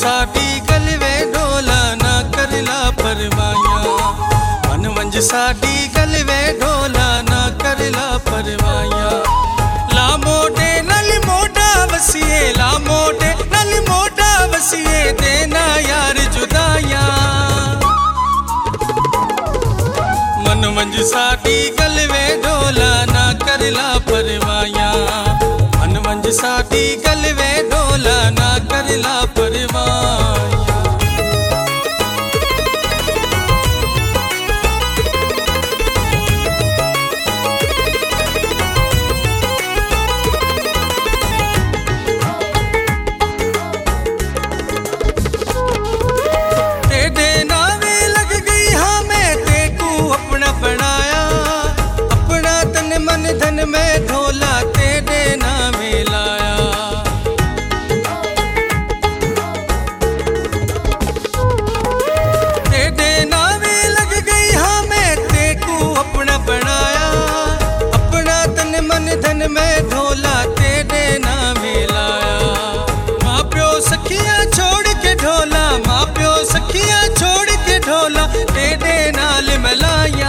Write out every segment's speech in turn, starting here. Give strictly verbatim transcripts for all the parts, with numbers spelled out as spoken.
साडी गलवे ढोला ना करला परवाया। मन मंज साडी गलवे ढोला ना करला परवाया। ला मोडे नल मोडा वसिए, ला मोडे नल मोडा वसिए, देना यार जुदाया। मन मंज साडी गलवे ढोला ना करला परवाया। मन मंज साडी गलवे ढोला ना करला परवाया। तेरे नावे लग गई हाँ मैं तेकू अपना बनाया। अपना तन मन धन में ढोला तेरे नावे लाया। तेरे नावे लग गई हाँ मैं तेकू अपना बनाया। अपना तन मन धन में ढोला तेरे नावे लाया। माँ प्यो सखियाँ छोड़ के ढोला, माँ प्यो सखियाँ छोड़ के ढोला तेरे नाल मिलाया।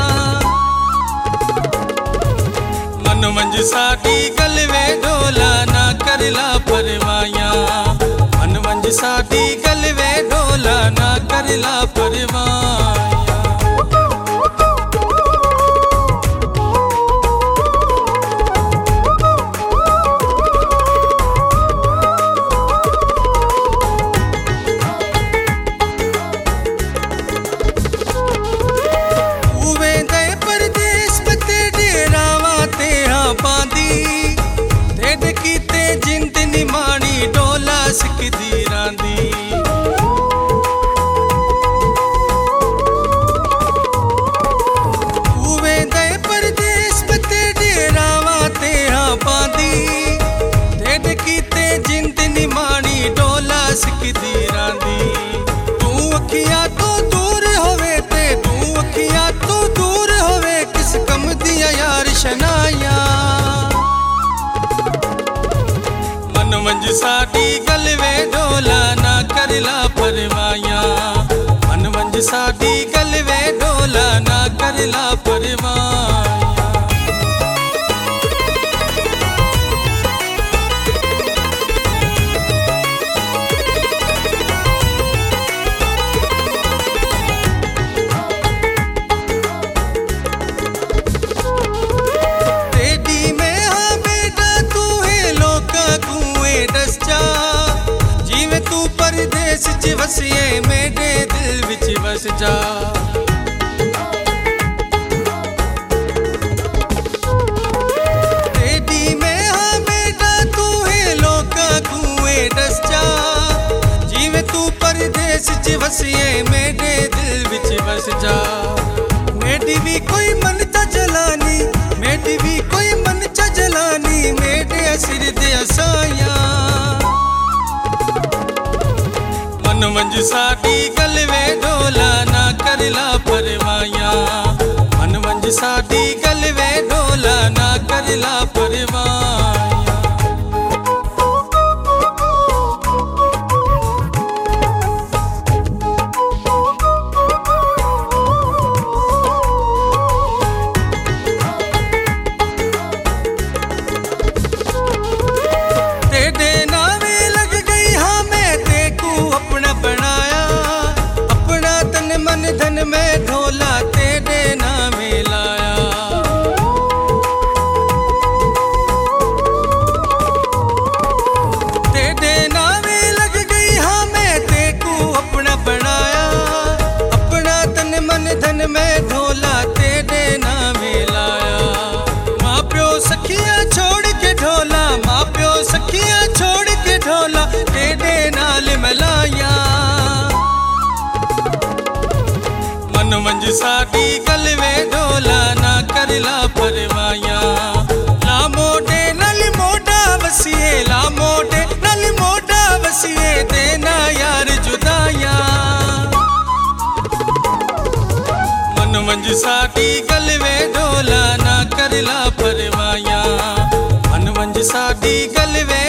मन मंज साडी गलवे ढोला ना करला परवाया। मन मंज साडी गलवे ढोला ना करला परवाया। तेरे कीते जिंद निमाणी ढोला सिकदी रांदी। उवे दे परदेस बते डेरावा ते हाँ पांदी। तेरे कीते जिंद निमाणी ढोला सिकदी रांदी। तू अखियां तो दूर होवे ते, तू अखियां तो दूर होवे, किस कम दिया यार शनाया। मन मंज साडी गलवे ढोला ना करला परवाया। मन मंज साडी गलवे ढोला ना करला परवाया। जीवे तू परदेस च वसिए, मेरे दिल विच वस जा। तेरी में हाँ बेटा तू है लोका कुएं दस जा। जीवे तू परदेस च वसिए, मेरे दिल विच वस जा। मेरी भी कोई मन चा जलानी, मेरी भी कोई मन चा जलानी, मेरे सिर दे असाया। मन मंज साडी गलवे ढोला ना करला परवाया। मन मंज साडी गलवे ढोला ना करला परवाया। तेरे नावे लग गई हाँ मैं तेकू अपना बनाया। अपना तन मन धन में ढोला तेरे नावे लाया। तेरे नावे लग गई हाँ मैं तेकू अपना बनाया। अपना तन मन धन में ढोला तेरे नावे लाया। माँ प्यो सखियाँ छोड़ के ढोला, माँ प्यो सखियाँ छोड़ के ढोला तेरे नाल मिलाया। मन मंज साडी गलवे ढोला ना करला परवाया। ला मोडे नल मोडा वसिए, ला मोडे नल मोडा वसिए, देना यार जुदाया। मन मंज साडी गलवे ढोला ना करला परवाया। मन मंज साडी गलवे